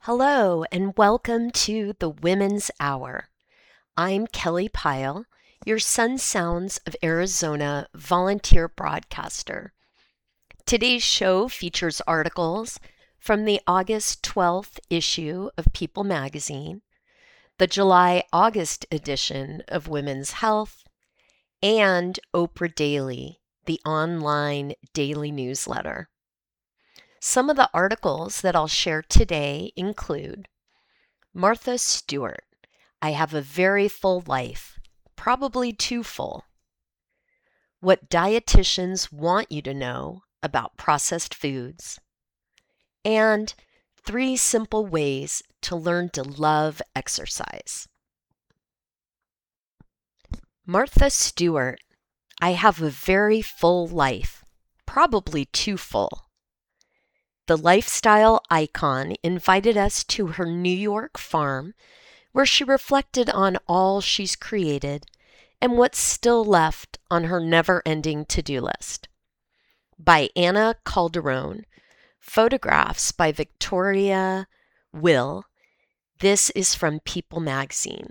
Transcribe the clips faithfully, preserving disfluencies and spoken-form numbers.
Hello, and welcome to the Women's Hour. I'm Kelly Pyle, your Sun Sounds of Arizona volunteer broadcaster. Today's show features articles from the August twelfth issue of People magazine, the July-August edition of Women's Health, and Oprah Daily, the online daily newsletter. Some of the articles that I'll share today include Martha Stewart, I have a very full life, probably too full. What dietitians want you to know about processed foods. And three simple ways to learn to love exercise. Martha Stewart, I have a very full life, probably too full. The lifestyle icon invited us to her New York farm, where she reflected on all she's created and what's still left on her never-ending to-do list. By Anna Calderone, photographs by Victoria Will. This is from People magazine.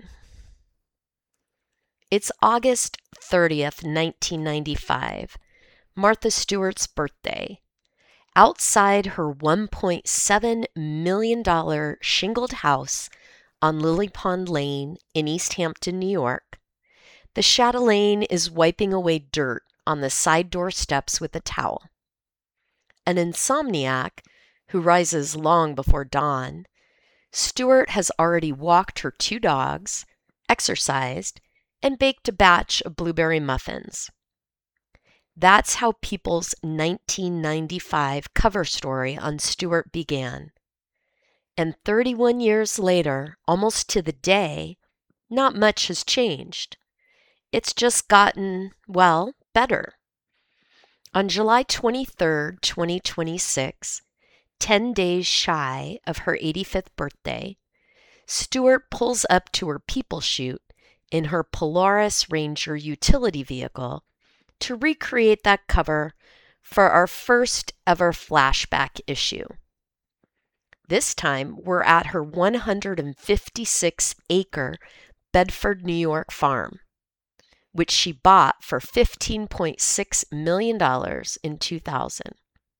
It's August thirtieth, nineteen ninety-five, Martha Stewart's birthday. Outside her one point seven million dollars shingled house on Lily Pond Lane in East Hampton, New York, the chatelaine is wiping away dirt on the side door steps with a towel. An insomniac who rises long before dawn, Stewart has already walked her two dogs, exercised, and baked a batch of blueberry muffins. That's how People's nineteen ninety-five cover story on Stewart began. And thirty-one years later, almost to the day, not much has changed. It's just gotten, well, better. On July twenty-third, twenty twenty-six, ten days shy of her eighty-fifth birthday, Stewart pulls up to her People shoot in her Polaris Ranger utility vehicle to recreate that cover for our first ever flashback issue. This time, we're at her one hundred fifty-six acre Bedford, New York farm, which she bought for fifteen point six million dollars in two thousand.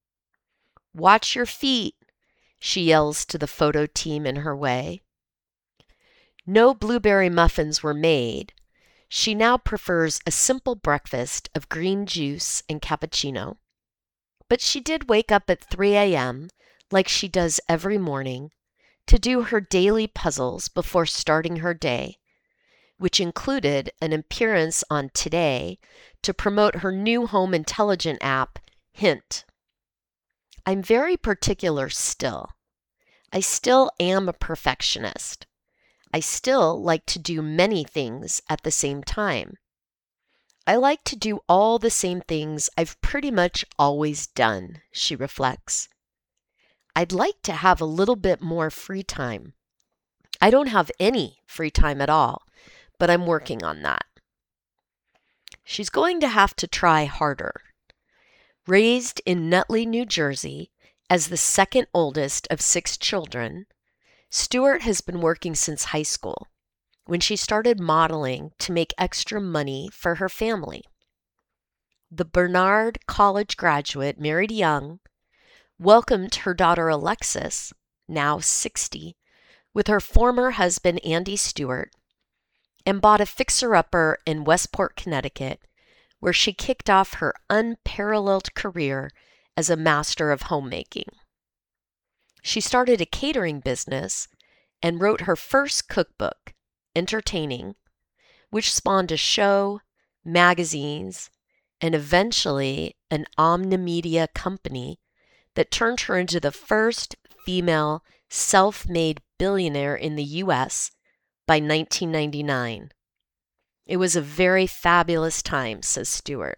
Watch your feet, she yells to the photo team in her way. No blueberry muffins were made. She now prefers a simple breakfast of green juice and cappuccino. But she did wake up at three a.m., like she does every morning, to do her daily puzzles before starting her day, which included an appearance on Today to promote her new home intelligent app, Hint. I'm very particular still. I still am a perfectionist. I still like to do many things at the same time. I like to do all the same things I've pretty much always done, she reflects. I'd like to have a little bit more free time. I don't have any free time at all, but I'm working on that. She's going to have to try harder. Raised in Nutley, New Jersey, as the second oldest of six children, Stewart has been working since high school, when she started modeling to make extra money for her family. The Bernard College graduate married young, welcomed her daughter Alexis, now sixty, with her former husband Andy Stewart, and bought a fixer-upper in Westport, Connecticut, where she kicked off her unparalleled career as a master of homemaking. She started a catering business and wrote her first cookbook, Entertaining, which spawned a show, magazines, and eventually an omnimedia company that turned her into the first female self-made billionaire in the U S by nineteen ninety-nine. It was a very fabulous time, says Stewart.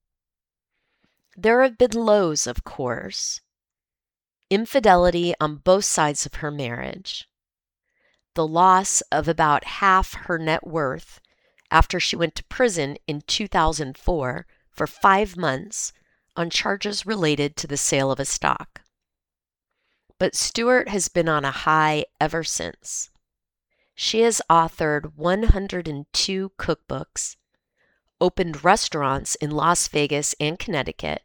There have been lows, of course. Infidelity on both sides of her marriage. The loss of about half her net worth after she went to prison in two thousand four for five months on charges related to the sale of a stock. But Stewart has been on a high ever since. She has authored one hundred two cookbooks, opened restaurants in Las Vegas and Connecticut,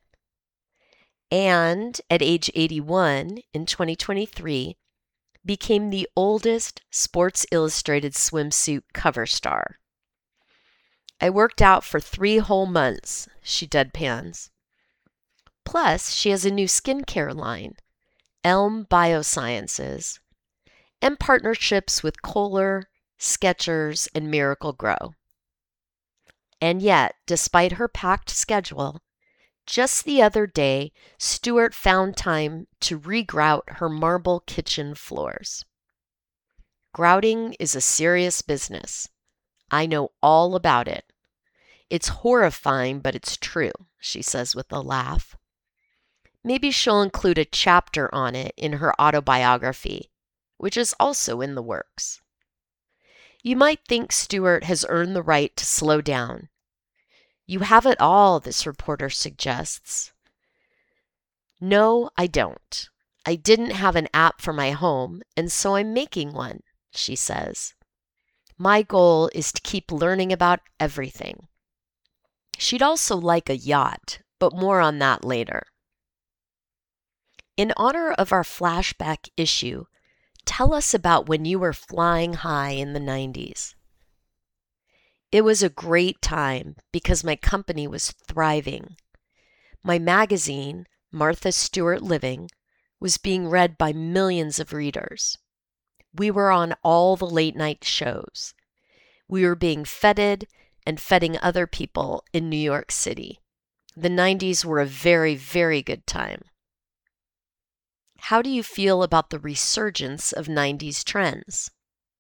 and at age eighty-one in twenty twenty-three, became the oldest Sports Illustrated swimsuit cover star. I worked out for three whole months, she deadpans. Plus, she has a new skincare line, Elm Biosciences, and partnerships with Kohler, Skechers, and Miracle-Gro. And yet, despite her packed schedule, just the other day, Stewart found time to regrout her marble kitchen floors. Grouting is a serious business. I know all about it. It's horrifying, but it's true, she says with a laugh. Maybe she'll include a chapter on it in her autobiography, which is also in the works. You might think Stewart has earned the right to slow down. You have it all, this reporter suggests. No, I don't. I didn't have an app for my home, and so I'm making one, she says. My goal is to keep learning about everything. She'd also like a yacht, but more on that later. In honor of our flashback issue, tell us about when you were flying high in the nineties. It was a great time because my company was thriving. My magazine, Martha Stewart Living, was being read by millions of readers. We were on all the late night shows. We were being feted and feting other people in New York City. The nineties were a very, very good time. How do you feel about the resurgence of nineties trends?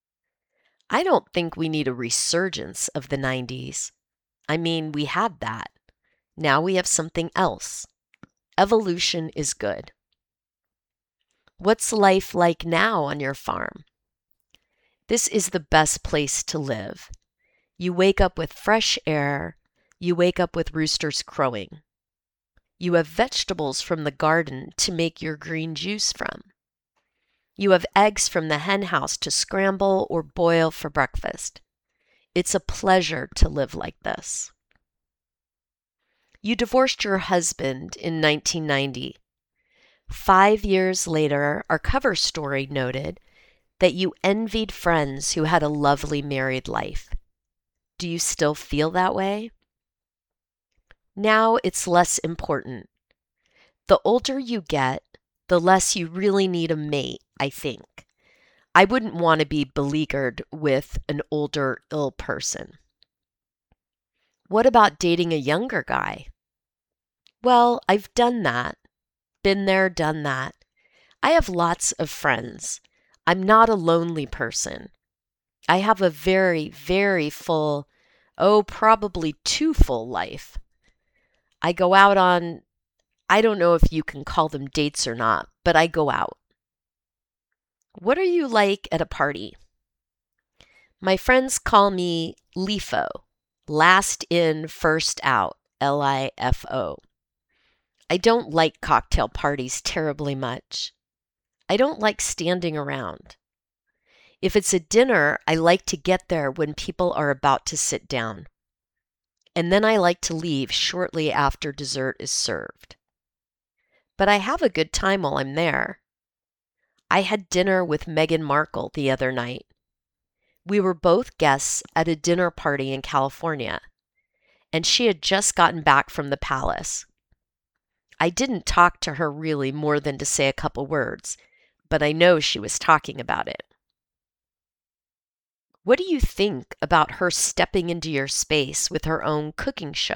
I don't think we need a resurgence of the nineties. I mean, we had that. Now we have something else. Evolution is good. What's life like now on your farm? This is the best place to live. You wake up with fresh air. You wake up with roosters crowing. You have vegetables from the garden to make your green juice from. You have eggs from the hen house to scramble or boil for breakfast. It's a pleasure to live like this. You divorced your husband in nineteen ninety. Five years later, our cover story noted that you envied friends who had a lovely married life. Do you still feel that way? Now it's less important. The older you get, the less you really need a mate, I think. I wouldn't want to be beleaguered with an older, ill person. What about dating a younger guy? Well, I've done that. Been there, done that. I have lots of friends. I'm not a lonely person. I have a very, very full, oh, probably too full life. I go out on, I don't know if you can call them dates or not, but I go out. What are you like at a party? My friends call me LIFO, last in, first out, L I F O. I don't like cocktail parties terribly much. I don't like standing around. If it's a dinner, I like to get there when people are about to sit down. And then I like to leave shortly after dessert is served. But I have a good time while I'm there. I had dinner with Meghan Markle the other night. We were both guests at a dinner party in California, and she had just gotten back from the palace. I didn't talk to her really more than to say a couple words, but I know she was talking about it. What do you think about her stepping into your space with her own cooking show?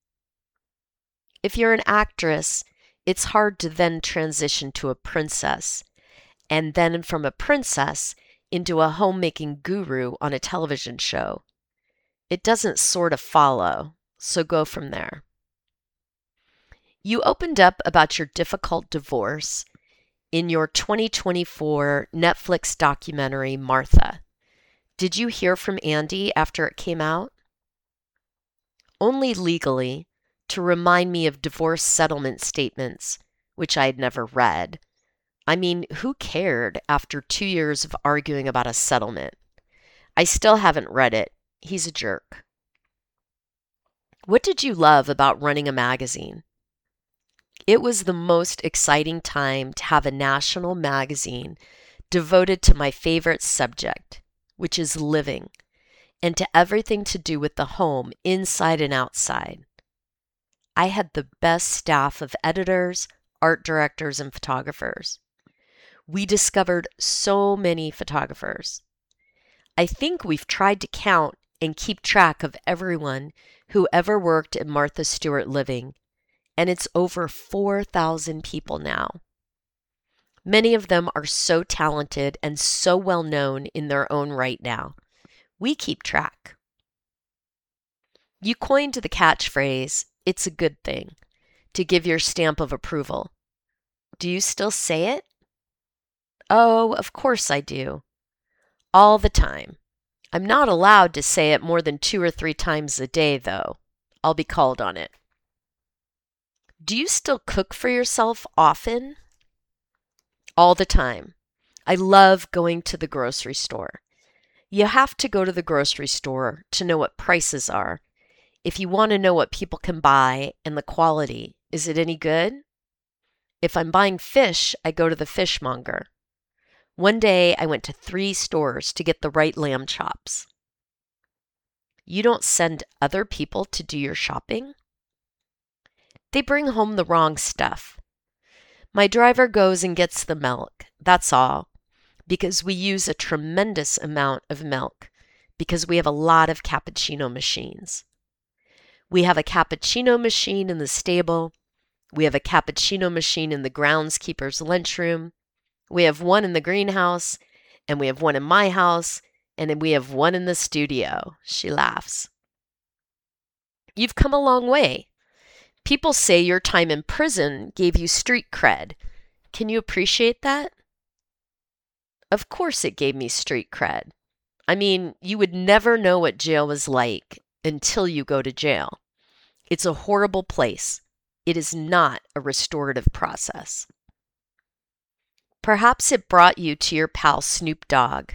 If you're an actress, it's hard to then transition to a princess, and then from a princess into a homemaking guru on a television show. It doesn't sort of follow, so go from there. You opened up about your difficult divorce in your twenty twenty-four Netflix documentary, Martha. Did you hear from Andy after it came out? Only legally, to remind me of divorce settlement statements, which I had never read. I mean, who cared after two years of arguing about a settlement? I still haven't read it. He's a jerk. What did you love about running a magazine? It was the most exciting time to have a national magazine devoted to my favorite subject, which is living, and to everything to do with the home, inside and outside. I had the best staff of editors, art directors, and photographers. We discovered so many photographers. I think we've tried to count and keep track of everyone who ever worked at Martha Stewart Living, and it's over four thousand people now. Many of them are so talented and so well known in their own right now. We keep track. You coined the catchphrase, "It's a good thing," to give your stamp of approval. Do you still say it? Oh, of course I do. All the time. I'm not allowed to say it more than two or three times a day, though. I'll be called on it. Do you still cook for yourself often? All the time. I love going to the grocery store. You have to go to the grocery store to know what prices are. If you want to know what people can buy and the quality, is it any good? If I'm buying fish, I go to the fishmonger. One day I went to three stores to get the right lamb chops. You don't send other people to do your shopping? They bring home the wrong stuff. My driver goes and gets the milk, that's all, because we use a tremendous amount of milk, because we have a lot of cappuccino machines. We have a cappuccino machine in the stable. We have a cappuccino machine in the groundskeeper's lunchroom. We have one in the greenhouse, and we have one in my house, and then we have one in the studio. She laughs. You've come a long way. People say your time in prison gave you street cred. Can you appreciate that? Of course it gave me street cred. I mean, you would never know what jail was like until you go to jail. It's a horrible place. It is not a restorative process. Perhaps it brought you to your pal Snoop Dogg.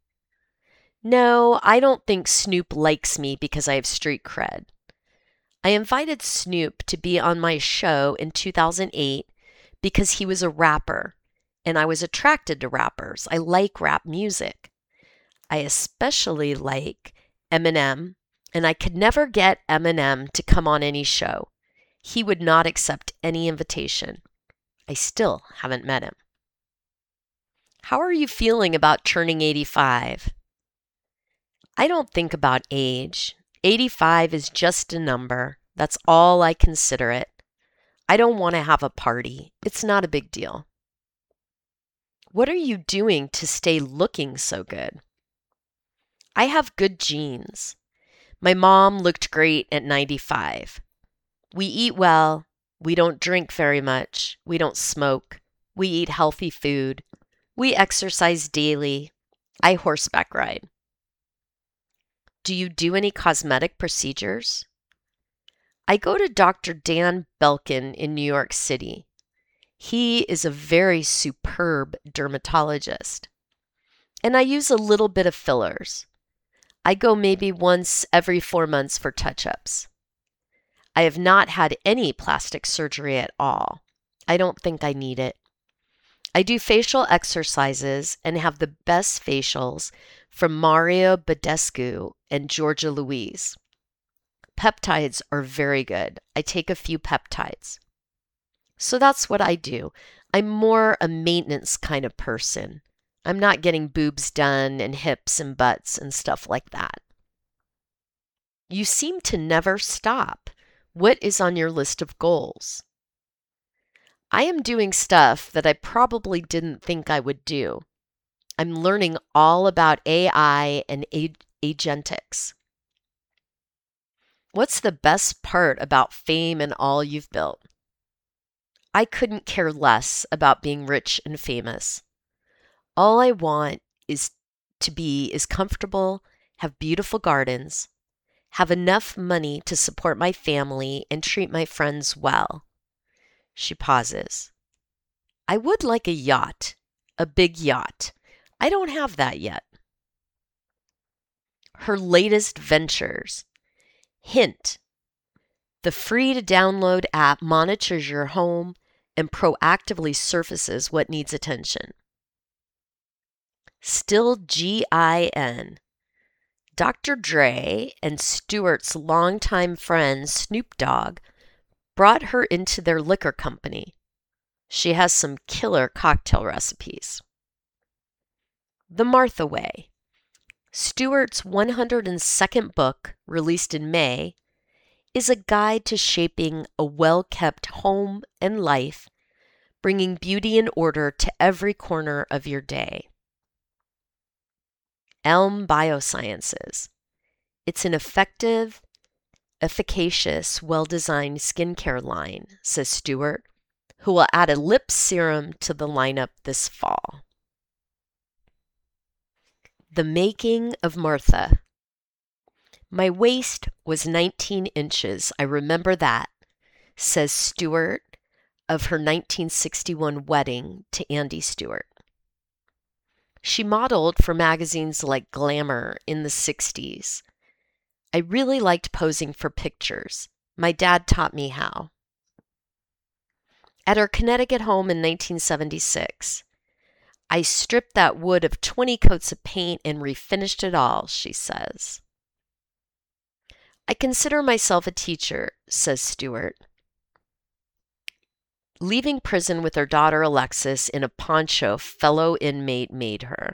No, I don't think Snoop likes me because I have street cred. I invited Snoop to be on my show in two thousand eight because he was a rapper, and I was attracted to rappers. I like rap music. I especially like Eminem, and I could never get Eminem to come on any show. He would not accept any invitation. I still haven't met him. How are you feeling about turning eighty-five? I don't think about age. eighty-five is just a number. That's all I consider it. I don't want to have a party. It's not a big deal. What are you doing to stay looking so good? I have good genes. My mom looked great at ninety-five. We eat well. We don't drink very much. We don't smoke. We eat healthy food. We exercise daily. I horseback ride. Do you do any cosmetic procedures? I go to Doctor Dan Belkin in New York City. He is a very superb dermatologist. And I use a little bit of fillers. I go maybe once every four months for touch-ups. I have not had any plastic surgery at all. I don't think I need it. I do facial exercises and have the best facials from Mario Badescu and Georgia Louise. Peptides are very good. I take a few peptides. So that's what I do. I'm more a maintenance kind of person. I'm not getting boobs done and hips and butts and stuff like that. You seem to never stop. What is on your list of goals? I am doing stuff that I probably didn't think I would do. I'm learning all about A I and ag- agentics. What's the best part about fame and all you've built? I couldn't care less about being rich and famous. All I want is to be is comfortable, have beautiful gardens, have enough money to support my family and treat my friends well. She pauses. I would like a yacht, a big yacht. I don't have that yet. Her latest ventures. Hint. The free-to-download app monitors your home and proactively surfaces what needs attention. Still G I N. Doctor Dre and Stewart's longtime friend Snoop Dogg brought her into their liquor company. She has some killer cocktail recipes. The Martha Way. Stewart's one hundred second book, released in May, is a guide to shaping a well-kept home and life, bringing beauty and order to every corner of your day. Elm Biosciences. It's an effective, efficacious, well-designed skincare line, says Stewart, who will add a lip serum to the lineup this fall. The Making of Martha. My waist was nineteen inches. I remember that, says Stewart of her nineteen sixty-one wedding to Andy Stewart. She modeled for magazines like Glamour in the sixties. I really liked posing for pictures. My dad taught me how. At her Connecticut home in nineteen seventy-six, I stripped that wood of twenty coats of paint and refinished it all, she says. I consider myself a teacher, says Stewart. Leaving prison with her daughter Alexis in a poncho fellow inmate made her.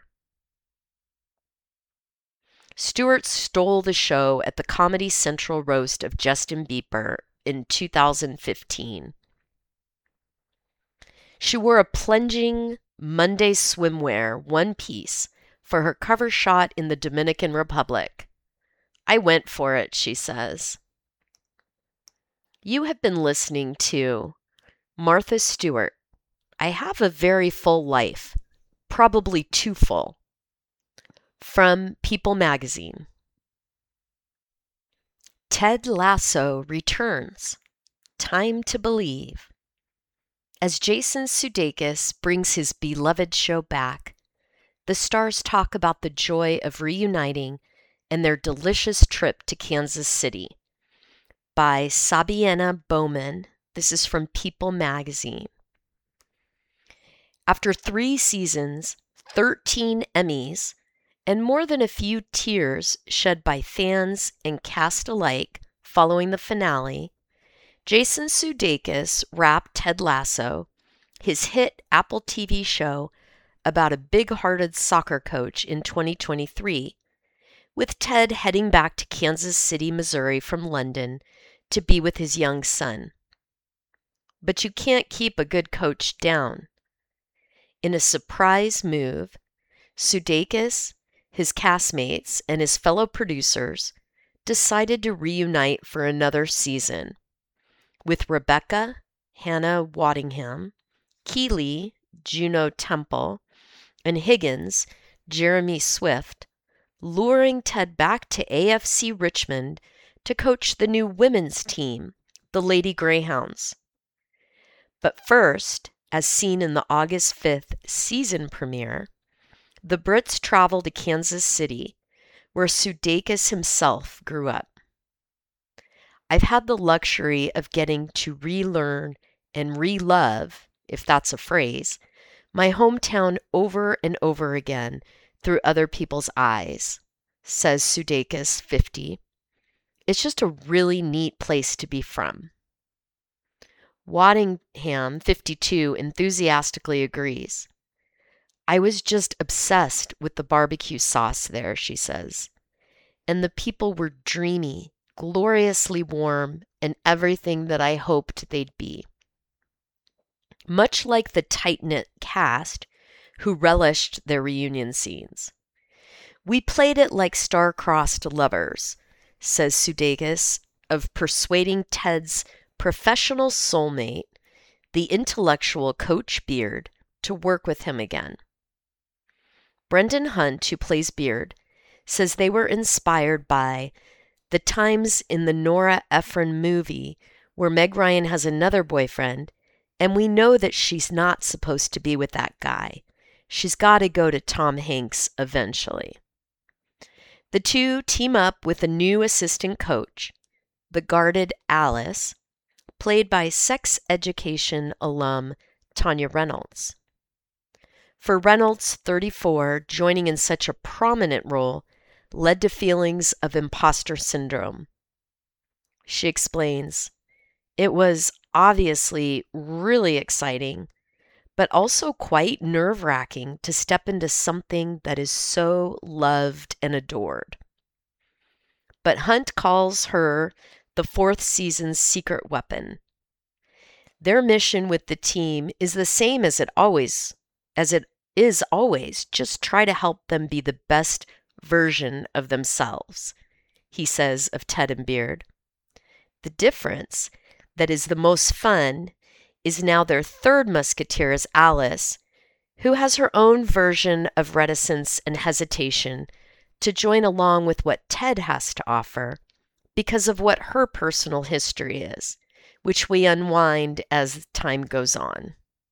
Stewart stole the show at the Comedy Central roast of Justin Bieber in two thousand fifteen. She wore a plunging Monday swimwear one piece for her cover shot in the Dominican Republic. I went for it, she says. You have been listening to Martha Stewart. I have a very full life, probably too full. From People magazine. Ted Lasso returns. Time to believe. As Jason Sudeikis brings his beloved show back, the stars talk about the joy of reuniting and their delicious trip to Kansas City. By Sabiena Bowman. This is from People magazine. After three seasons, thirteen Emmys, and more than a few tears shed by fans and cast alike following the finale, Jason Sudeikis wrapped Ted Lasso, his hit Apple T V show about a big-hearted soccer coach, in twenty twenty-three, with Ted heading back to Kansas City, Missouri from London to be with his young son. But you can't keep a good coach down. In a surprise move, Sudeikis, his castmates, and his fellow producers decided to reunite for another season, with Rebecca, Hannah Waddingham, Keeley, Juno Temple, and Higgins, Jeremy Swift, luring Ted back to A F C Richmond to coach the new women's team, the Lady Greyhounds. But first, as seen in the August fifth season premiere, the Brits travel to Kansas City, where Sudeikis himself grew up. I've had the luxury of getting to relearn and re-love, if that's a phrase, my hometown over and over again through other people's eyes, says Sudeikis, fifty. It's just a really neat place to be from. Waddingham, fifty-two, enthusiastically agrees. I was just obsessed with the barbecue sauce there, she says. And the people were dreamy, gloriously warm, and everything that I hoped they'd be. Much like the tight-knit cast who relished their reunion scenes. We played it like star-crossed lovers, says Sudeikis, of persuading Ted's professional soulmate, the intellectual Coach Beard, to work with him again. Brendan Hunt, who plays Beard, says they were inspired by the times in the Nora Ephron movie where Meg Ryan has another boyfriend And we know that she's not supposed to be with that guy. She's got to go to Tom Hanks eventually. The two team up with a new assistant coach, the guarded Alice, played by sex education alum Tanya Reynolds. For Reynolds, thirty-four, joining in such a prominent role led to feelings of imposter syndrome. She explains, "It was obviously really exciting, but also quite nerve-wracking to step into something that is so loved and adored." But Hunt calls her the fourth season's secret weapon. Their mission with the team is the same as it always, as it is always, just try to help them be the best version of themselves, he says of Ted and Beard. The difference that is the most fun is now their third musketeer is Alice, who has her own version of reticence and hesitation to join along with what Ted has to offer because of what her personal history is, which we unwind as time goes on.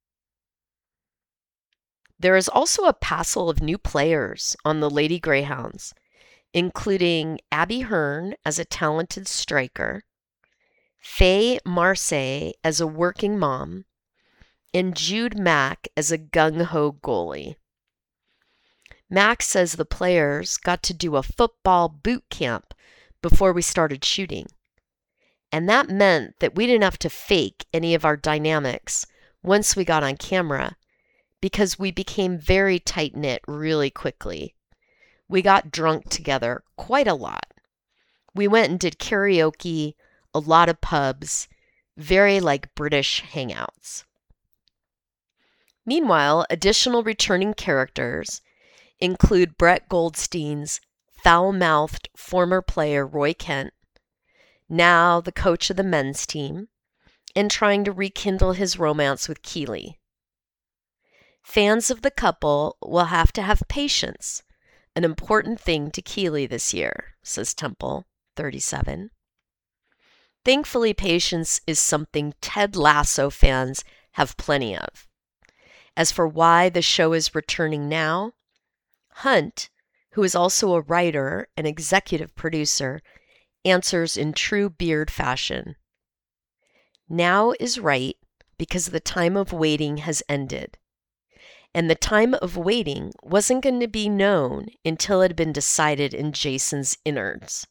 There is also a passel of new players on the Lady Greyhounds, including Abby Hearn as a talented striker, Faye Marsay as a working mom, and Jude Mack as a gung-ho goalie. Mack says the players got to do a football boot camp before we started shooting. And that meant that we didn't have to fake any of our dynamics once we got on camera because we became very tight-knit really quickly. We got drunk together quite a lot. We went and did karaoke, a lot of pubs, very like British hangouts. Meanwhile, additional returning characters include Brett Goldstein's foul-mouthed former player Roy Kent, now the coach of the men's team, and trying to rekindle his romance with Keeley. Fans of the couple will have to have patience, an important thing to Keeley this year, says Temple, thirty-seven. Thankfully, patience is something Ted Lasso fans have plenty of. As for why the show is returning now, Hunt, who is also a writer and executive producer, answers in true Beard fashion. Now is right because the time of waiting has ended. And the time of waiting wasn't going to be known until it had been decided in Jason's innards.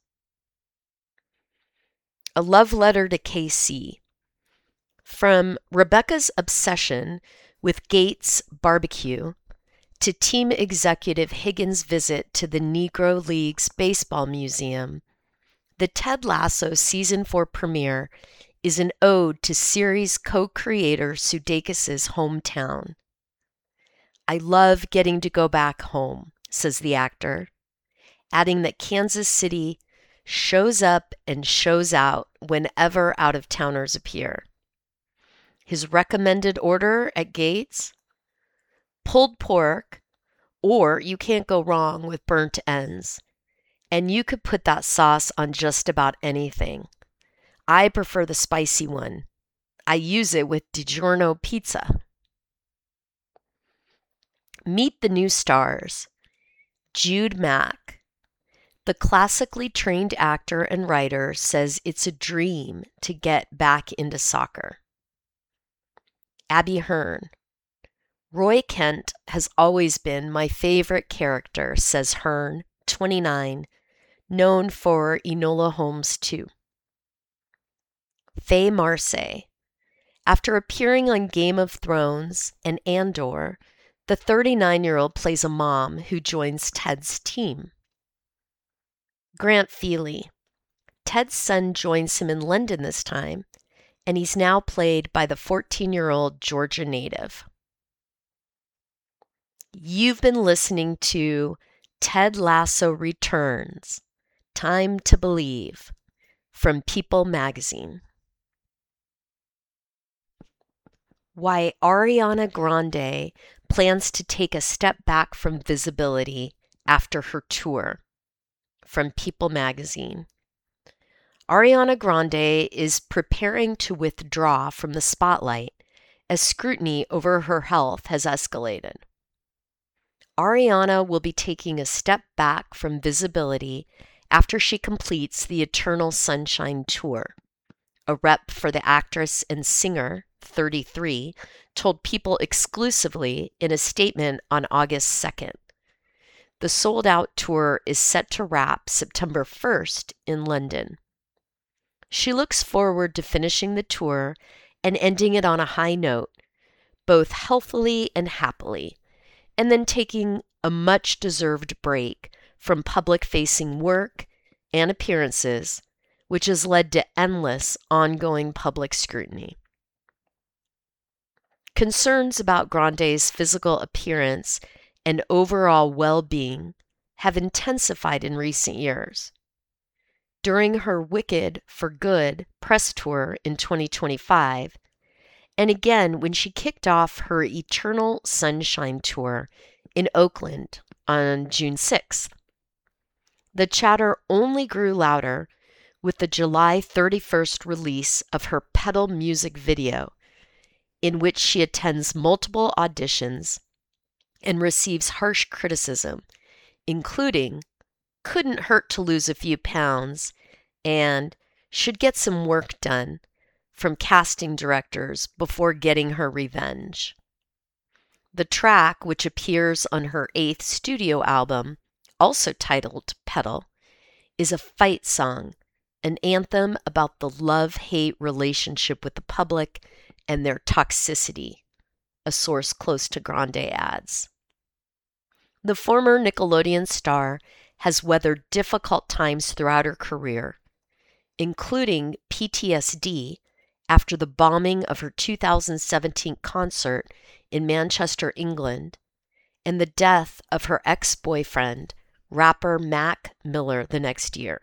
A love letter to K C. From Rebecca's obsession with Gates Barbecue to team executive Higgins' visit to the Negro Leagues Baseball Museum, the Ted Lasso Season four premiere is an ode to series co-creator Sudeikis' hometown. "I love getting to go back home," says the actor, adding that Kansas City shows up and shows out whenever out-of-towners appear. His recommended order at Gates? Pulled pork, or you can't go wrong with burnt ends. And you could put that sauce on just about anything. I prefer the spicy one. I use it with DiGiorno pizza. Meet the new stars. Jude Mack. The classically trained actor and writer says it's a dream to get back into soccer. Abby Hearn. Roy Kent has always been my favorite character, says Hearn, twenty-nine, known for Enola Holmes two. Faye Marsay. After appearing on Game of Thrones and Andor, the thirty-nine-year-old plays a mom who joins Ted's team. Grant Feely. Ted's son joins him in London this time, and he's now played by the fourteen-year-old Georgia native. You've been listening to Ted Lasso Returns, Time to Believe, from People magazine. Why Ariana Grande plans to take a step back from visibility after her tour, from People magazine. Ariana Grande is preparing to withdraw from the spotlight as scrutiny over her health has escalated. Ariana will be taking a step back from visibility after she completes the Eternal Sunshine Tour. A rep for the actress and singer, thirty-three, told People exclusively in a statement on August second. The sold-out tour is set to wrap September first in London. She looks forward to finishing the tour and ending it on a high note, both healthily and happily, and then taking a much-deserved break from public-facing work and appearances, which has led to endless ongoing public scrutiny. Concerns about Grande's physical appearance and overall well-being have intensified in recent years. During her Wicked for Good press tour in twenty twenty-five, and again when she kicked off her Eternal Sunshine Tour in Oakland on June sixth. The chatter only grew louder with the July thirty-first release of her Pedal music video, in which she attends multiple auditions and receives harsh criticism, including couldn't hurt to lose a few pounds and should get some work done from casting directors before getting her revenge. The track, which appears on her eighth studio album, also titled Pedal, is a fight song, an anthem about the love-hate relationship with the public and their toxicity, a source close to Grande adds. The former Nickelodeon star has weathered difficult times throughout her career, including P T S D after the bombing of her two thousand seventeen concert in Manchester, England, and the death of her ex-boyfriend, rapper Mac Miller, the next year.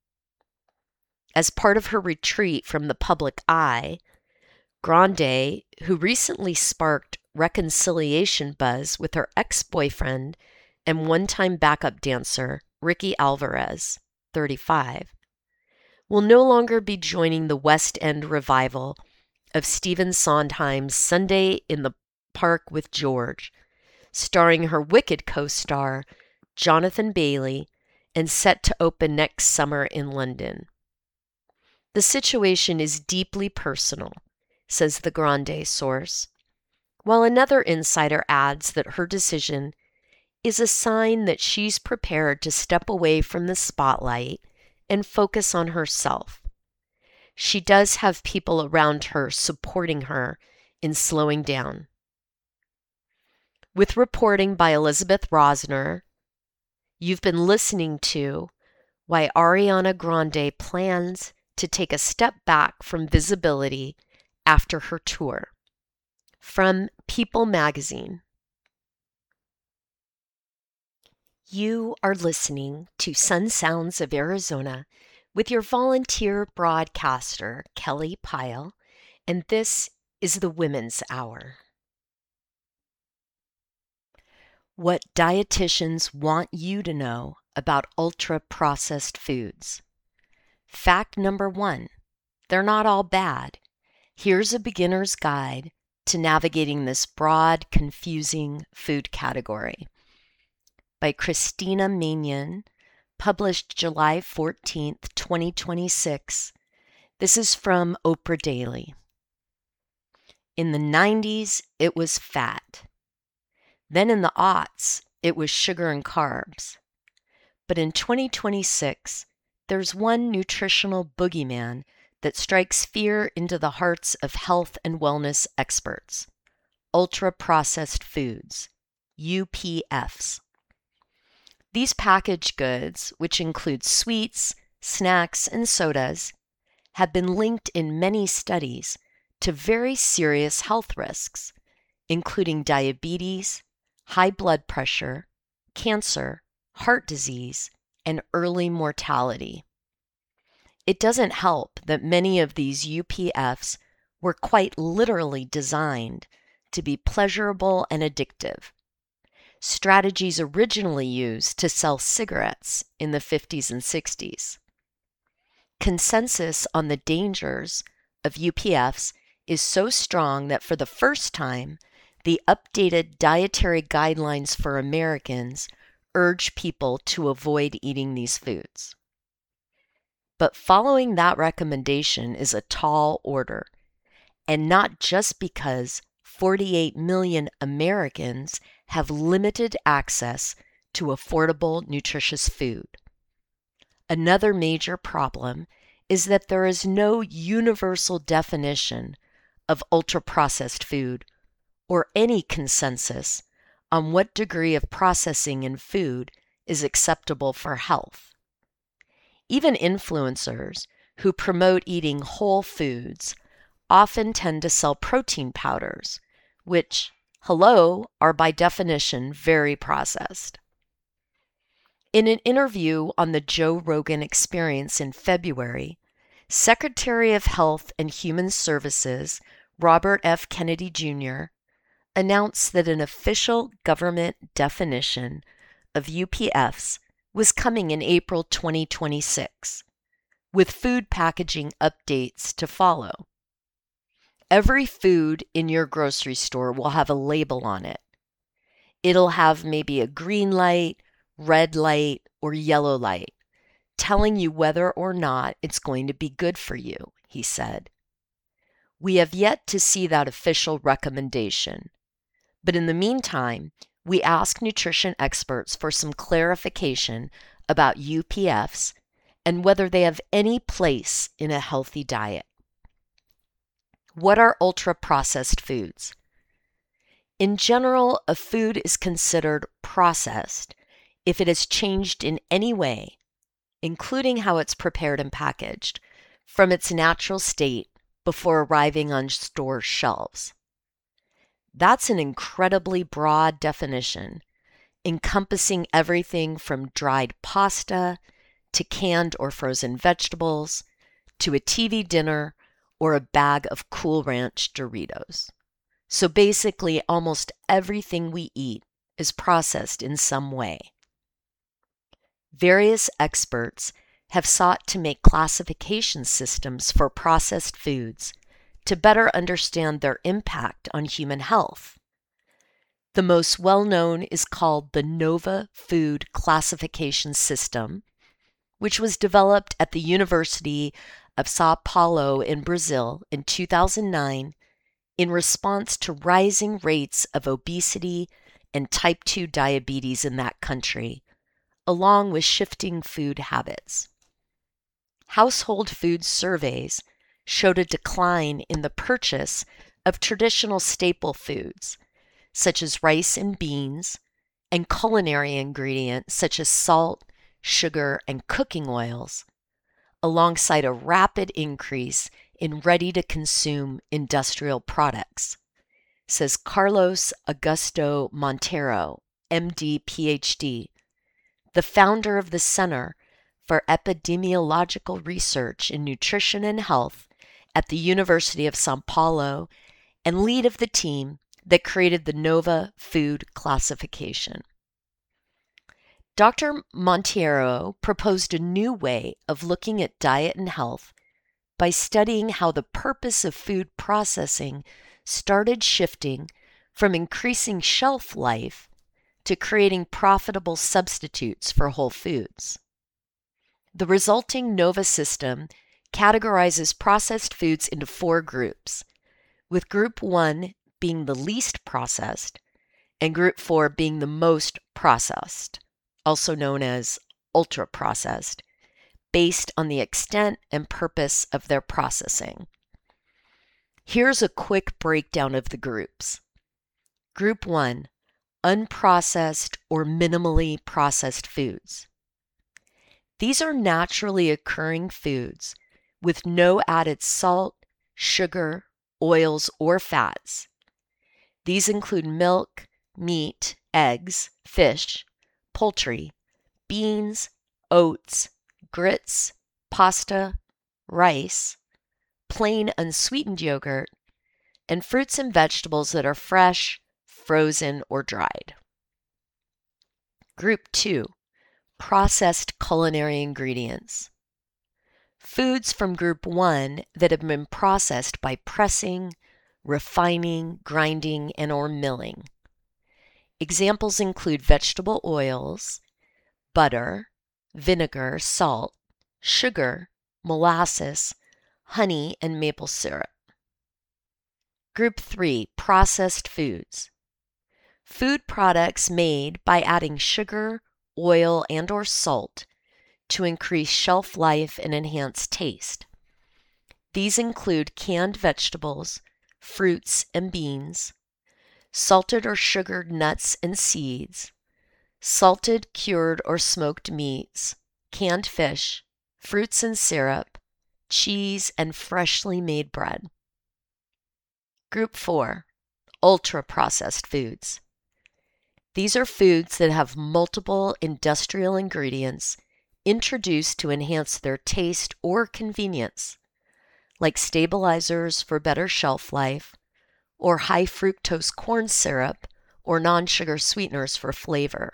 As part of her retreat from the public eye, Grande, who recently sparked reconciliation buzz with her ex-boyfriend and one-time backup dancer Ricky Alvarez, thirty-five, will no longer be joining the West End revival of Stephen Sondheim's Sunday in the Park with George, starring her Wicked co-star Jonathan Bailey and set to open next summer in London. The situation is deeply personal, says the Grande source, while another insider adds that her decision is a sign that she's prepared to step away from the spotlight and focus on herself. She does have people around her supporting her in slowing down. With reporting by Elizabeth Rosner, you've been listening to why Ariana Grande plans to take a step back from visibility after her tour. From People magazine. You are listening to Sun Sounds of Arizona with your volunteer broadcaster, Kelly Pyle, and this is the Women's Hour. What dietitians want you to know about ultra-processed foods. Fact number one, they're not all bad. Here's a beginner's guide to navigating this broad, confusing food category. By Christina Manion, published July fourteenth, twenty twenty-six. This is from Oprah Daily. In the nineties, it was fat. Then in the aughts, it was sugar and carbs. But in twenty twenty-six, there's one nutritional boogeyman that strikes fear into the hearts of health and wellness experts. Ultra-processed foods, U P Fs. These packaged goods, which include sweets, snacks, and sodas, have been linked in many studies to very serious health risks, including diabetes, high blood pressure, cancer, heart disease, and early mortality. It doesn't help that many of these U P Fs were quite literally designed to be pleasurable and addictive. Strategies originally used to sell cigarettes in the fifties and sixties. Consensus on the dangers of U P Fs is so strong that for the first time, the updated dietary guidelines for Americans urge people to avoid eating these foods. But following that recommendation is a tall order, and not just because forty-eight million Americans have limited access to affordable, nutritious food. Another major problem is that there is no universal definition of ultra-processed food or any consensus on what degree of processing in food is acceptable for health. Even influencers who promote eating whole foods often tend to sell protein powders, which, hello, are by definition very processed. In an interview on the Joe Rogan Experience in February, Secretary of Health and Human Services Robert F. Kennedy Junior announced that an official government definition of U P Fs was coming in April twenty twenty-six, with food packaging updates to follow. Every food in your grocery store will have a label on it. It'll have maybe a green light, red light, or yellow light, telling you whether or not it's going to be good for you, he said. We have yet to see that official recommendation, but in the meantime, we ask nutrition experts for some clarification about U P Fs and whether they have any place in a healthy diet. What are ultra-processed foods? In general, a food is considered processed if it has changed in any way, including how it's prepared and packaged, from its natural state before arriving on store shelves. That's an incredibly broad definition, encompassing everything from dried pasta to canned or frozen vegetables to a T V dinner or a bag of Cool Ranch Doritos. So basically, almost everything we eat is processed in some way. Various experts have sought to make classification systems for processed foods to better understand their impact on human health. The most well-known is called the NOVA Food Classification System, which was developed at the University of Sao Paulo in Brazil in two thousand nine in response to rising rates of obesity and type two diabetes in that country, along with shifting food habits. Household food surveys showed a decline in the purchase of traditional staple foods, such as rice and beans, and culinary ingredients such as salt, sugar, and cooking oils, alongside a rapid increase in ready-to-consume industrial products, says Carlos Augusto Monteiro, M D, P H D, the founder of the Center for Epidemiological Research in Nutrition and Health at the University of Sao Paulo and lead of the team that created the NOVA food classification. Doctor Monteiro proposed a new way of looking at diet and health by studying how the purpose of food processing started shifting from increasing shelf life to creating profitable substitutes for whole foods. The resulting NOVA system categorizes processed foods into four groups, with Group one being the least processed and Group four being the most processed, also known as ultra-processed, based on the extent and purpose of their processing. Here's a quick breakdown of the groups. Group one, unprocessed or minimally processed foods. These are naturally occurring foods with no added salt, sugar, oils, or fats. These include milk, meat, eggs, fish, poultry, beans, oats, grits, pasta, rice, plain unsweetened yogurt, and fruits and vegetables that are fresh, frozen, or dried. Group two, processed culinary ingredients. foods from group one that have been processed by pressing, refining, grinding, and or milling. Examples include vegetable oils, butter, vinegar, salt, sugar, molasses, honey, and maple syrup. Group three, processed foods. Food products made by adding sugar, oil, and or salt to increase shelf life and enhance taste. These include canned vegetables, fruits and beans, salted or sugared nuts and seeds, salted, cured, or smoked meats, canned fish, fruits and syrup, cheese, and freshly made bread. Group four, ultra-processed foods. These are foods that have multiple industrial ingredients introduced to enhance their taste or convenience, like stabilizers for better shelf life, or high fructose corn syrup or non-sugar sweeteners for flavor.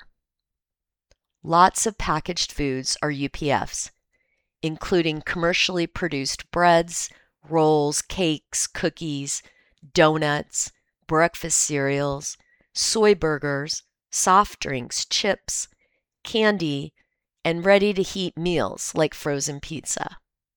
Lots of packaged foods are U P Fs, including commercially produced breads, rolls, cakes, cookies, donuts, breakfast cereals, soy burgers, soft drinks, chips, candy, and ready-to-heat meals like frozen pizza.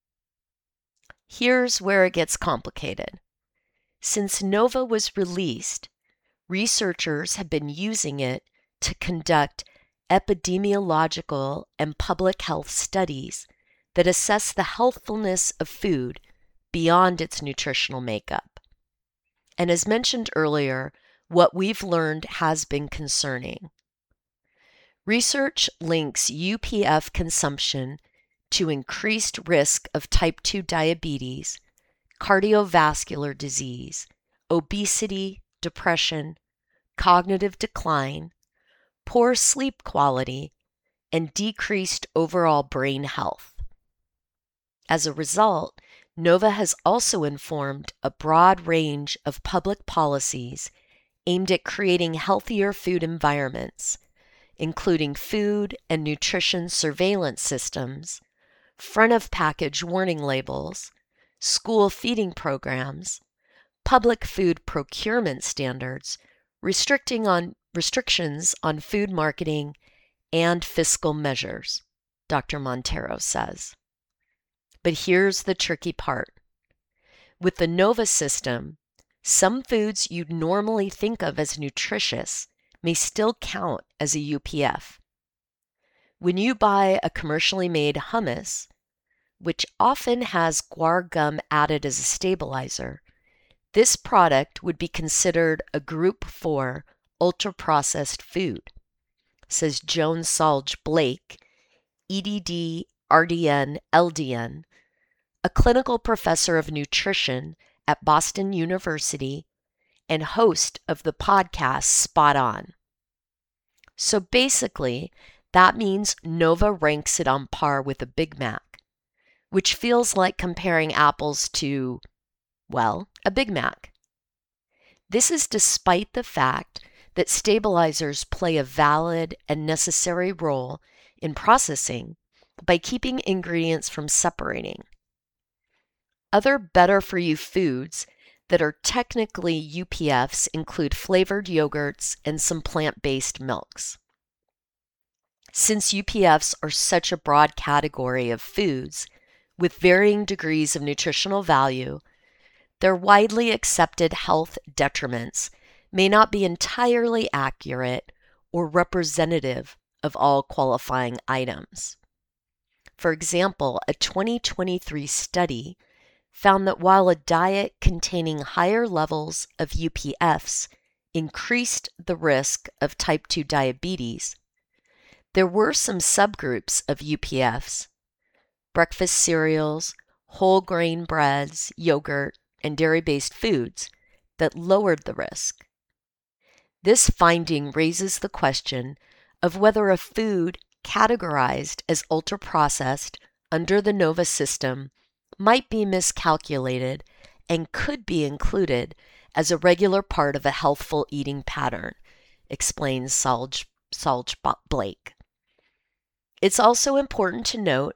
Here's where it gets complicated. Since Nova was released, researchers have been using it to conduct epidemiological and public health studies that assess the healthfulness of food beyond its nutritional makeup. And as mentioned earlier, what we've learned has been concerning. Research links U P F consumption to increased risk of type two diabetes, cardiovascular disease, obesity, depression, cognitive decline, poor sleep quality, and decreased overall brain health. As a result, Nova has also informed a broad range of public policies aimed at creating healthier food environments, including food and nutrition surveillance systems, front-of-package warning labels, school feeding programs, public food procurement standards, restricting on restrictions on food marketing, and fiscal measures, Doctor Montero says. But here's the tricky part. With the Nova system, some foods you'd normally think of as nutritious may still count as a U P F. When you buy a commercially made hummus, which often has guar gum added as a stabilizer, this product would be considered a Group four ultra-processed food, says Joan Salge Blake, E D D, R D N, L D N, a clinical professor of nutrition at Boston University and host of the podcast Spot On. So basically, that means Nova ranks it on par with a Big Mac, which feels like comparing apples to, well, a Big Mac. This is despite the fact that stabilizers play a valid and necessary role in processing by keeping ingredients from separating. Other better-for-you foods that are technically U P Fs include flavored yogurts and some plant-based milks. Since U P Fs are such a broad category of foods with varying degrees of nutritional value, their widely accepted health detriments may not be entirely accurate or representative of all qualifying items. For example, a twenty twenty-three study found that while a diet containing higher levels of U P Fs increased the risk of type two diabetes, there were some subgroups of U P Fs, breakfast cereals, whole grain breads, yogurt, and dairy-based foods, that lowered the risk. This finding raises the question of whether a food categorized as ultra-processed under the Nova system might be miscalculated and could be included as a regular part of a healthful eating pattern, explains Salge, Salge Blake. It's also important to note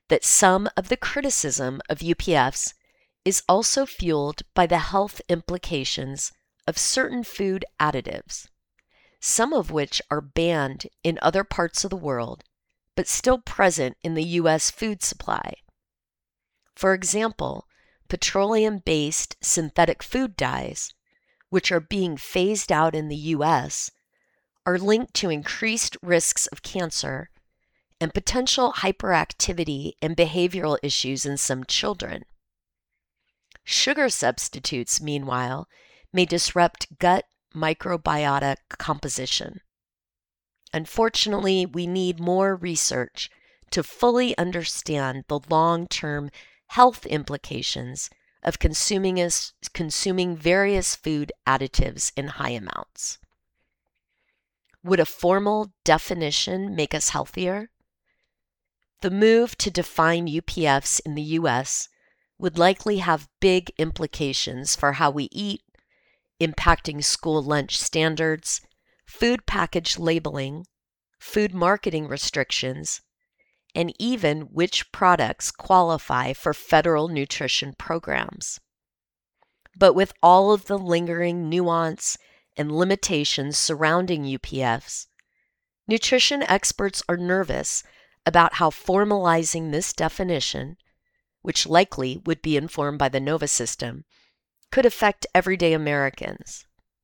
that some of the criticism of U P Fs is also fueled by the health implications of certain food additives, some of which are banned in other parts of the world, but still present in the U S food supply. For example, petroleum-based synthetic food dyes, which are being phased out in the U S, are linked to increased risks of cancer and potential hyperactivity and behavioral issues in some children. Sugar substitutes, meanwhile, may disrupt gut microbiota composition. Unfortunately, we need more research to fully understand the long-term health implications of consuming, us, consuming various food additives in high amounts. Would a formal definition make us healthier? The move to define U P Fs in the U S would likely have big implications for how we eat, impacting school lunch standards, food package labeling, food marketing restrictions, and even which products qualify for federal nutrition programs. But with all of the lingering nuance and limitations surrounding U P Fs, nutrition experts are nervous about how formalizing this definition, which likely would be informed by the NOVA system, could affect everyday Americans.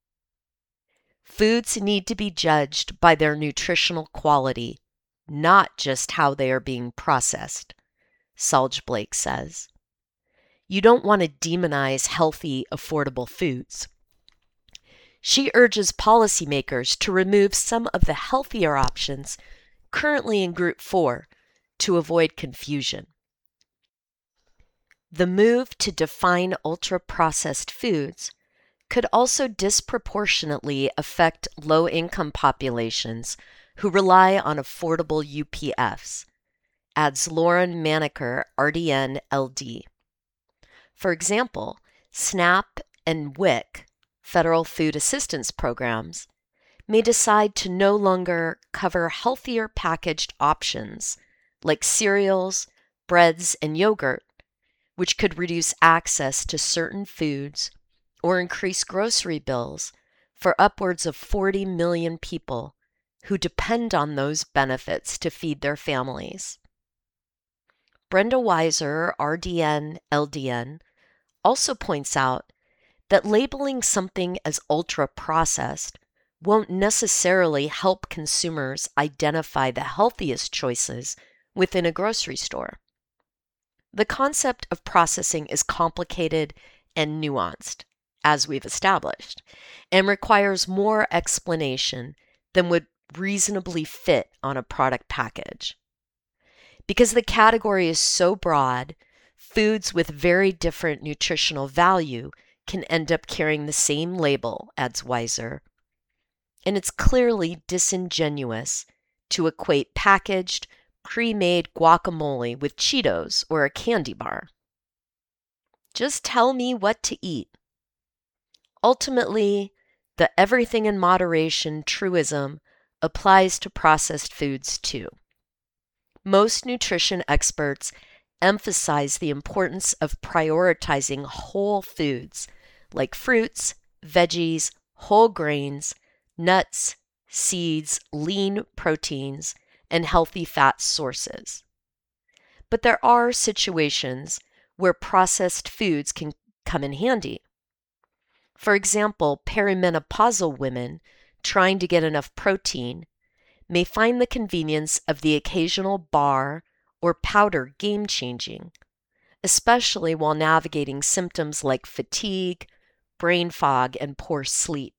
Foods need to be judged by their nutritional quality, not just how they are being processed, Salge Blake says. You don't want to demonize healthy, affordable foods. She urges policymakers to remove some of the healthier options currently in Group four to avoid confusion. The move to define ultra-processed foods could also disproportionately affect low-income populations who rely on affordable U P Fs, adds Lauren Maneker, R D N L D. For example, SNAP and W I C, Federal Food Assistance Programs, may decide to no longer cover healthier packaged options like cereals, breads, and yogurt, which could reduce access to certain foods or increase grocery bills for upwards of forty million people who depend on those benefits to feed their families. Brenda Weiser, R D N L D N, also points out that labeling something as ultra-processed won't necessarily help consumers identify the healthiest choices within a grocery store. The concept of processing is complicated and nuanced, as we've established, and requires more explanation than would reasonably fit on a product package. Because the category is so broad, foods with very different nutritional value can end up carrying the same label, adds Weiser. And it's clearly disingenuous to equate packaged, pre-made guacamole with Cheetos or a candy bar. Just tell me what to eat. Ultimately, the everything in moderation truism applies to processed foods too. Most nutrition experts emphasize the importance of prioritizing whole foods like fruits, veggies, whole grains, nuts, seeds, lean proteins, and healthy fat sources. But there are situations where processed foods can come in handy. For example, perimenopausal women trying to get enough protein may find the convenience of the occasional bar or powder game-changing, especially while navigating symptoms like fatigue, brain fog, and poor sleep.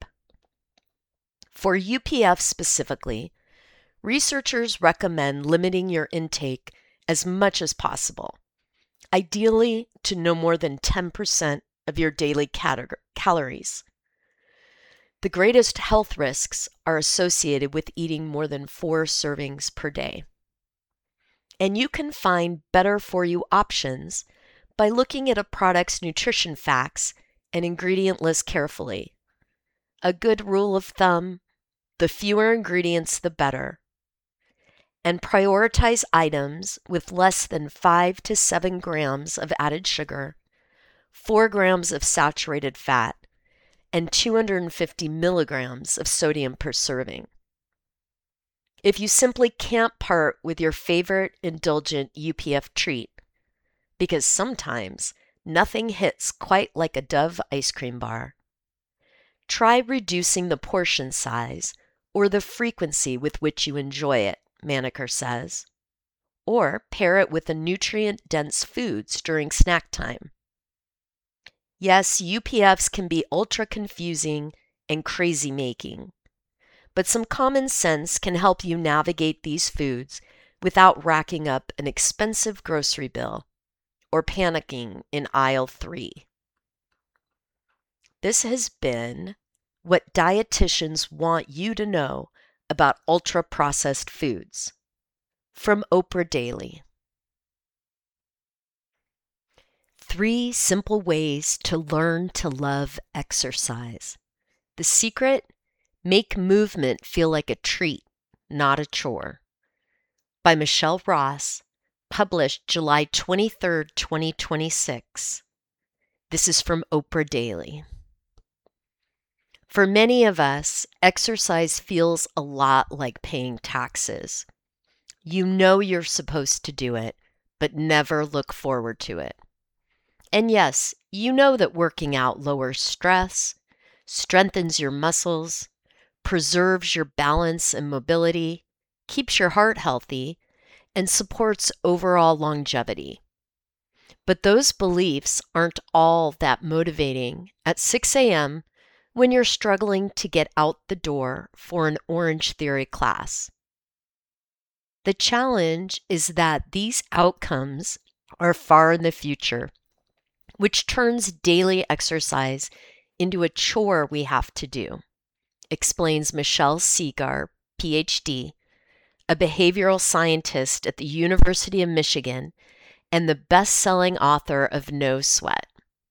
For U P F specifically, researchers recommend limiting your intake as much as possible, ideally to no more than ten percent of your daily cal- calories. The greatest health risks are associated with eating more than four servings per day. And you can find better for you options by looking at a product's nutrition facts and ingredient list carefully. A good rule of thumb: the fewer ingredients, the better. and prioritize items with less than five to seven grams of added sugar, four grams of saturated fat, and two hundred fifty milligrams of sodium per serving. If you simply can't part with your favorite indulgent U P F treat, because sometimes nothing hits quite like a Dove ice cream bar, try reducing the portion size or the frequency with which you enjoy it, Maneker says, or pair it with a nutrient-dense foods during snack time. Yes, U P Fs can be ultra confusing and crazy making, but some common sense can help you navigate these foods without racking up an expensive grocery bill or panicking in aisle three. This has been what dietitians want you to know about ultra-processed foods from Oprah Daily. Three simple ways to learn to love exercise. The secret? Make movement feel like a treat, not a chore. By Michelle Ross, published July twenty-third, twenty twenty-six. This is from Oprah Daily. For many of us, exercise feels a lot like paying taxes. You know you're supposed to do it, but never look forward to it. And yes, you know that working out lowers stress, strengthens your muscles, preserves your balance and mobility, keeps your heart healthy, and supports overall longevity. But those beliefs aren't all that motivating at six a.m. when you're struggling to get out the door for an Orange Theory class. The challenge is that these outcomes are far in the future, which turns daily exercise into a chore we have to do, explains Michelle Segar, P H D, a behavioral scientist at the University of Michigan and the best-selling author of No Sweat.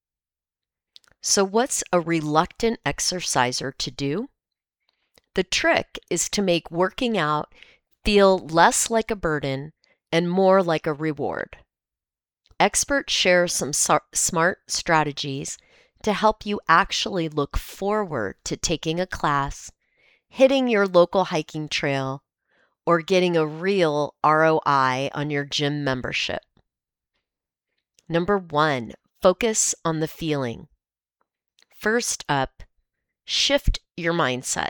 So what's a reluctant exerciser to do? The trick is to make working out feel less like a burden and more like a reward. Experts share some so- smart strategies to help you actually look forward to taking a class, hitting your local hiking trail, or getting a real R O I on your gym membership. Number one, focus on the feeling. First up, shift your mindset.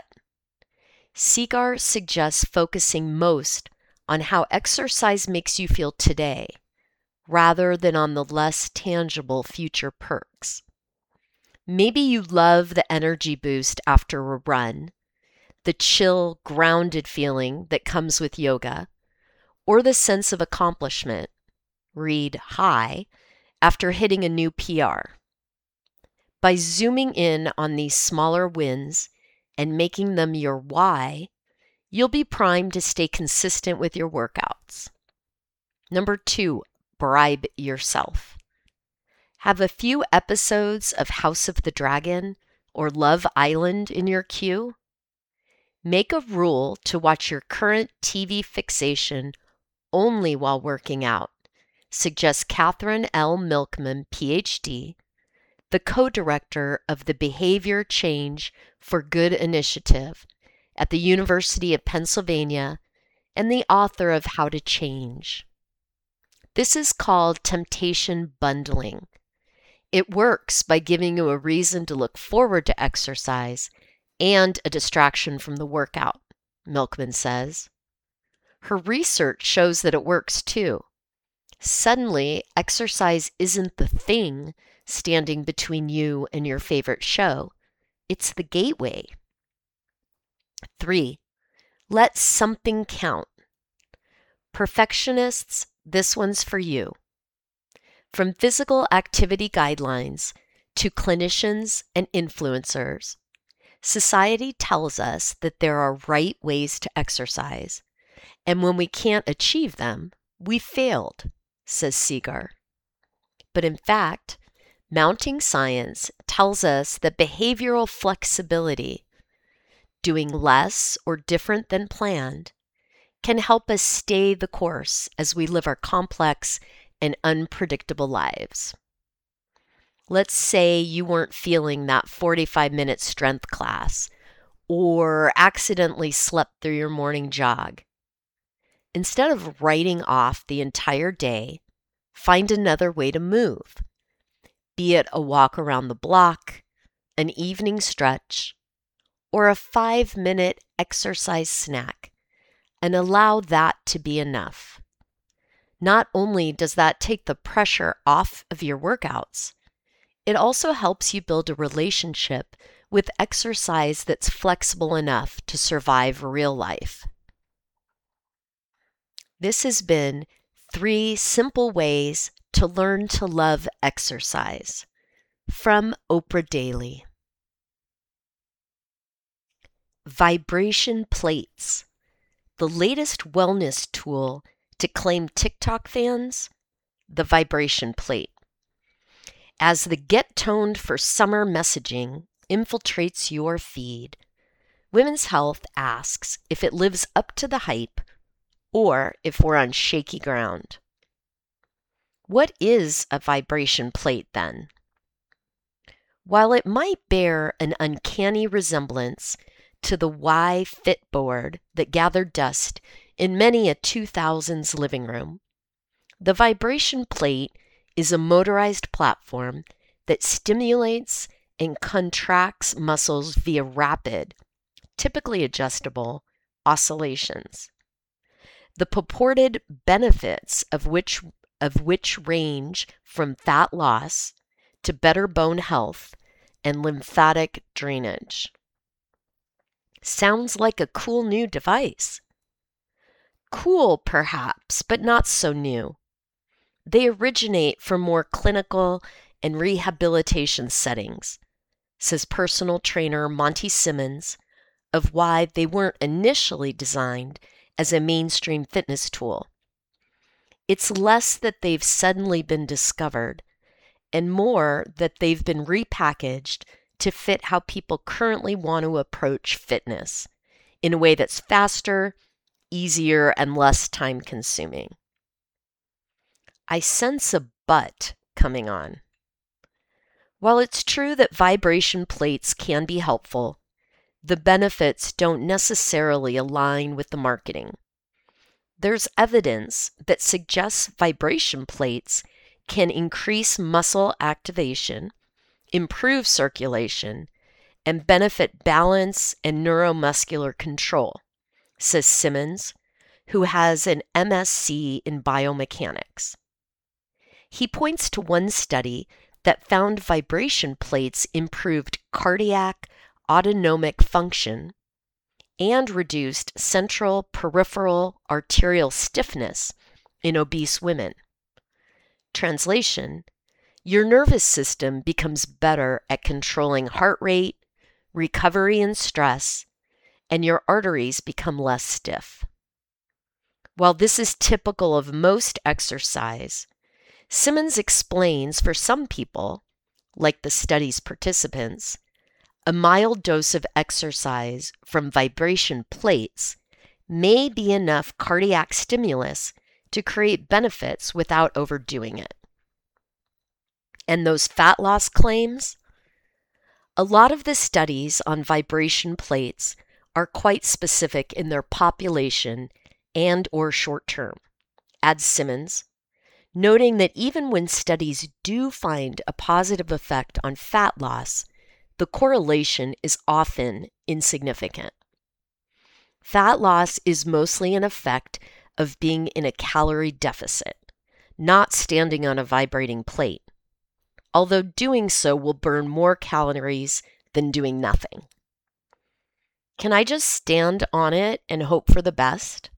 Segar suggests focusing most on how exercise makes you feel today, rather than on the less tangible future perks. Maybe you love the energy boost after a run, the chill, grounded feeling that comes with yoga, or the sense of accomplishment, read high, after hitting a new P R. By zooming in on these smaller wins and making them your why, you'll be primed to stay consistent with your workouts. Number two, bribe yourself. Have a few episodes of House of the Dragon or Love Island in your queue? Make a rule to watch your current T V fixation only while working out, suggests Catherine L. Milkman, P H D, the co-director of the Behavior Change for Good initiative at the University of Pennsylvania and the author of How to Change. This is called temptation bundling. It works by giving you a reason to look forward to exercise and a distraction from the workout, Milkman says. Her research shows that it works too. Suddenly, exercise isn't the thing standing between you and your favorite show. It's the gateway. Three, let something count. Perfectionists, this one's for you. From physical activity guidelines to clinicians and influencers, society tells us that there are right ways to exercise, and when we can't achieve them, we failed, says Segar. But in fact, mounting science tells us that behavioral flexibility, doing less or different than planned, can help us stay the course as we live our complex and unpredictable lives. Let's say you weren't feeling that forty-five minute strength class or accidentally slept through your morning jog. Instead of writing off the entire day, find another way to move, be it a walk around the block, an evening stretch, or a five minute exercise snack, and allow that to be enough. Not only does that take the pressure off of your workouts, it also helps you build a relationship with exercise that's flexible enough to survive real life. This has been three simple ways to learn to love exercise from Oprah Daily. Vibration plates, the latest wellness tool to claim TikTok fans, the vibration plate. As the get toned for summer messaging infiltrates your feed, Women's Health asks if it lives up to the hype or if we're on shaky ground. What is a vibration plate then? While it might bear an uncanny resemblance to the Y Fit board that gathered dust in many a two thousands living room, the vibration plate is a motorized platform that stimulates and contracts muscles via rapid, typically adjustable, oscillations. The purported benefits of which, of which range from fat loss to better bone health and lymphatic drainage. Sounds like a cool new device. Cool, perhaps, but not so new. They originate from more clinical and rehabilitation settings, says personal trainer Monty Simmons, of why they weren't initially designed as a mainstream fitness tool. It's less that they've suddenly been discovered, and more that they've been repackaged to fit how people currently want to approach fitness in a way that's faster, easier, and less time-consuming. I sense a but coming on. While it's true that vibration plates can be helpful, the benefits don't necessarily align with the marketing. There's evidence that suggests vibration plates can increase muscle activation, improve circulation, and benefit balance and neuromuscular control, says Simmons, who has an M S c in biomechanics. He points to one study that found vibration plates improved cardiac autonomic function and reduced central peripheral arterial stiffness in obese women. Translation: your nervous system becomes better at controlling heart rate, recovery and stress, and your arteries become less stiff. While this is typical of most exercise, Simmons explains for some people, like the study's participants, a mild dose of exercise from vibration plates may be enough cardiac stimulus to create benefits without overdoing it. And those fat loss claims? A lot of the studies on vibration plates are quite specific in their population and or short term, adds Simmons, noting that even when studies do find a positive effect on fat loss, the correlation is often insignificant. Fat loss is mostly an effect of being in a calorie deficit, not standing on a vibrating plate, although doing so will burn more calories than doing nothing. Can I just stand on it and hope for the best?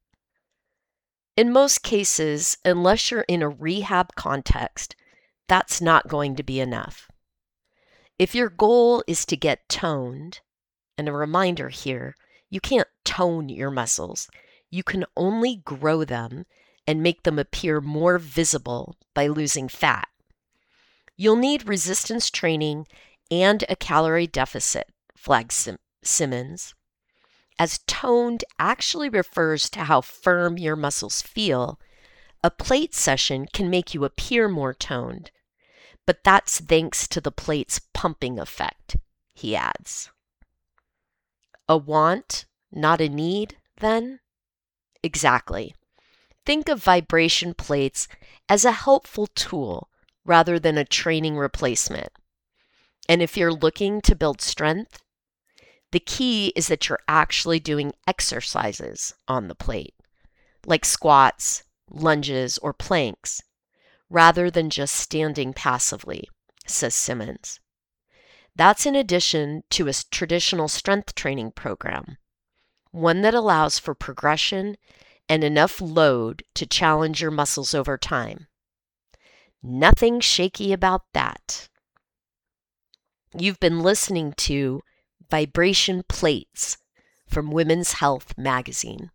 In most cases, unless you're in a rehab context, that's not going to be enough. If your goal is to get toned, and a reminder here, you can't tone your muscles. You can only grow them and make them appear more visible by losing fat. You'll need resistance training and a calorie deficit, flags Sim- Simmons. as toned actually refers to how firm your muscles feel, a plate session can make you appear more toned. But that's thanks to the plate's pumping effect, he adds. A want, not a need, then? Exactly. Think of vibration plates as a helpful tool rather than a training replacement. And if you're looking to build strength, the key is that you're actually doing exercises on the plate, like squats, lunges, or planks, rather than just standing passively, says Simmons. That's in addition to a traditional strength training program, one that allows for progression and enough load to challenge your muscles over time. Nothing shaky about that. You've been listening to Vibration Plates from Women's Health Magazine.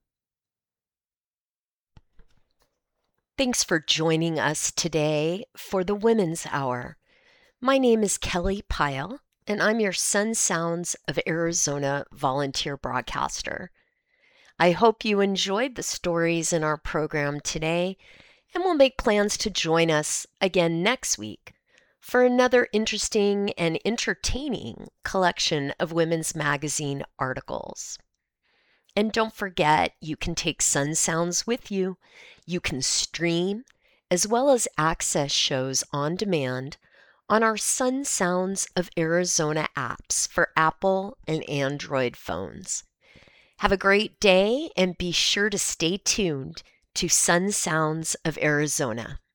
Thanks for joining us today for the Women's Hour. My name is Kelly Pyle, and I'm your Sun Sounds of Arizona volunteer broadcaster. I hope you enjoyed the stories in our program today, and will make plans to join us again next week for another interesting and entertaining collection of women's magazine articles. And don't forget, you can take Sun Sounds with you. You can stream as well as access shows on demand on our Sun Sounds of Arizona apps for Apple and Android phones. Have a great day and be sure to stay tuned to Sun Sounds of Arizona.